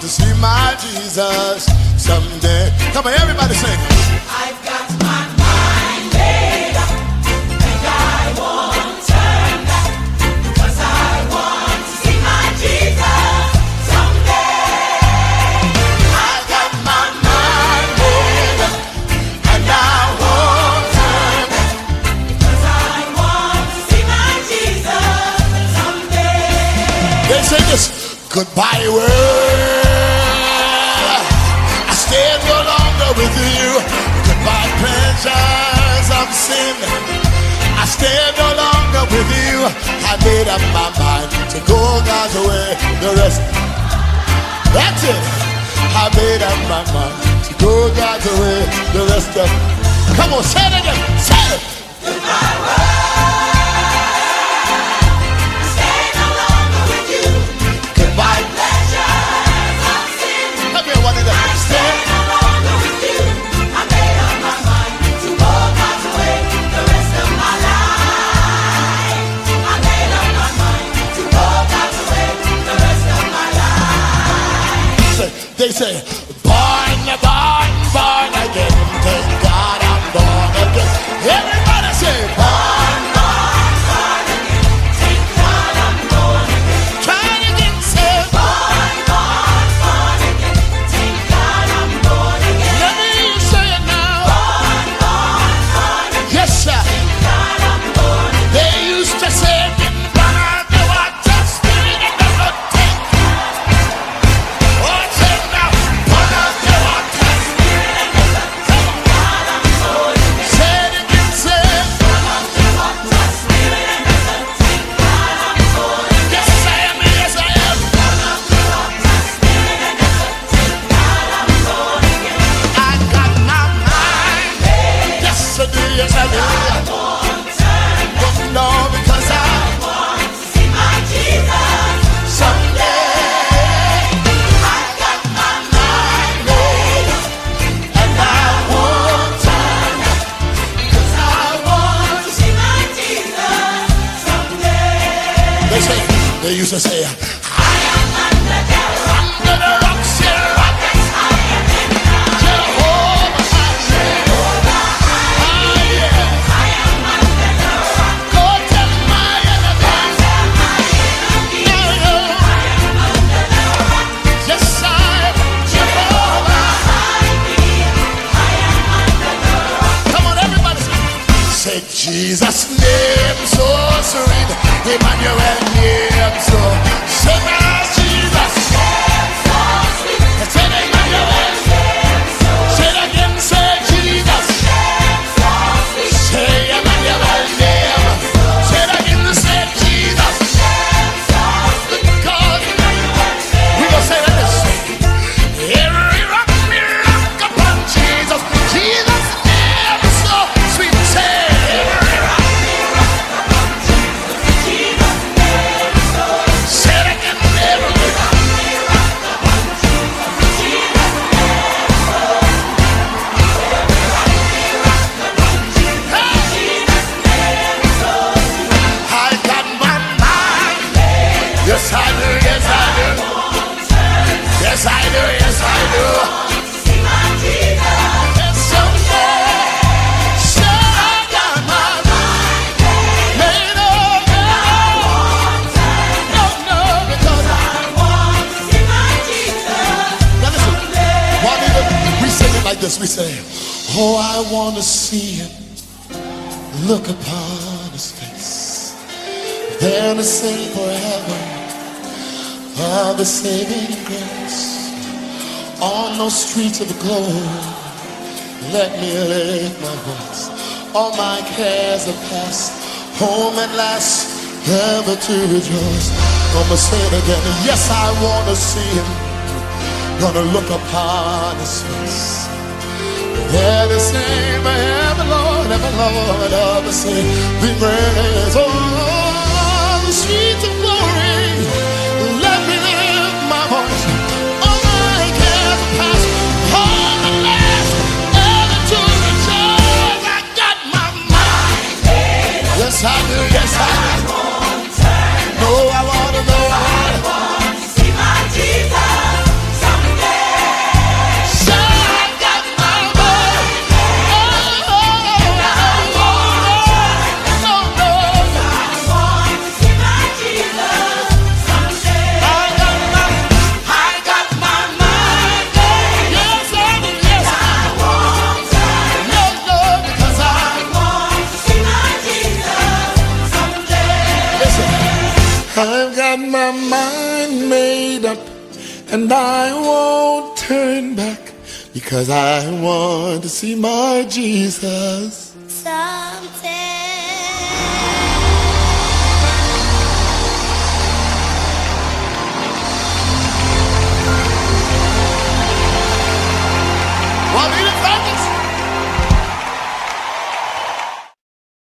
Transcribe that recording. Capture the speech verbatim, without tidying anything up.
to see my Jesus someday. Come on, everybody sing. I've got my mind made up, and I won't turn back, because I want to see my Jesus someday. I've got my mind made up, and I won't turn back, because I want to see my Jesus someday. They say this, goodbye world, I stay no longer with you. Goodbye pleasures of sin, I stay no longer with you. I made up my mind to go God's way. The rest, that's it. I made up my mind to go God's way. The rest of, come on, say it again. Say it. Goodbye world, I stay no longer with you. Goodbye Pleasures of sin, Come here, one of them. I stay no longer with you. I made up my mind to go God's way the rest of my life. I made up my mind to go God's way the rest of my life. Say- They say, born, born, born again. Thank God I'm born again. Everybody say, born, Born, born again. Thank God I'm born again. try it again, say, Born, born, born again. Thank God I'm born again. let me hear you say it now. Born, born, born again. Yes, sir. God I'm born again. They used to say, didn't burn out the water, spirit and never take. Oh, say it now, burn out the water, spirit and never take. God I'm born again. Say it again, say, yes, I am, yes, I am. I got my mind. Yes, I do, yes, I do. Don't know because I someday I got my mind made up, and I won't turn back, 'cause I want to see. They say, they used to say, I am under the rock, under the rock, say, rock that's higher than thou. Jehovah, I say, ah, yeah. Go tell my enemies, no, no. Yes, I am Jehovah. Come on, everybody say, Jesus' name so sweet, Emmanuel name so. Say, my Jesus. Say, Emmanuel. Say it again, say Jesus. Say Emmanuel name. Say it again, say Jesus. Because we gonna say that this. Every rock me rock upon Jesus. Jesus' name is so sweet. Say every rock. Say it again, every rock. I got my mind. Yes, I do. Yes, I do. Yes, I do. Yes, I do. And someday, say I got my mind made up. No, no, because I now listen. Why do we we sing it like this? We say, oh, I want to see him, look upon his face, then to sing forever of the saving grace. On those streets of the glory, let me lift my voice. All my cares are past, home at last, ever to rejoice. Gonna say it again. Yes, I want to see him, gonna look upon his face. There the same, ever Lord, ever Lord, of the saving grace. Oh, the streets of glory, let me lift my voice. All my cares are past, home at last, ever to rejoice. I got my mind. Yes, I do. Yes, I do. No, I want to know. I want to see my Jesus. got my mind made up, and I won't turn back, because I want to see my Jesus someday.